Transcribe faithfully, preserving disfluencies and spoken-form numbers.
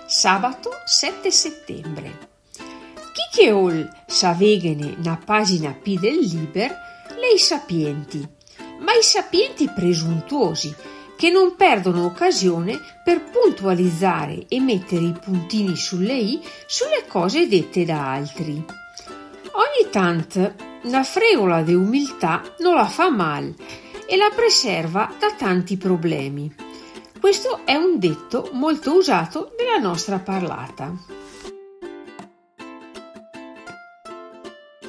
Sabato sette settembre. Chi che ol s'avegene na pagina P del Liber, lei sapienti, ma i sapienti presuntuosi, che non perdono occasione per puntualizzare e mettere i puntini sulle i sulle cose dette da altri. Ogni tant una fregola de umiltà non la fa mal e la preserva da tanti problemi. Questo è un detto molto usato nella nostra parlata.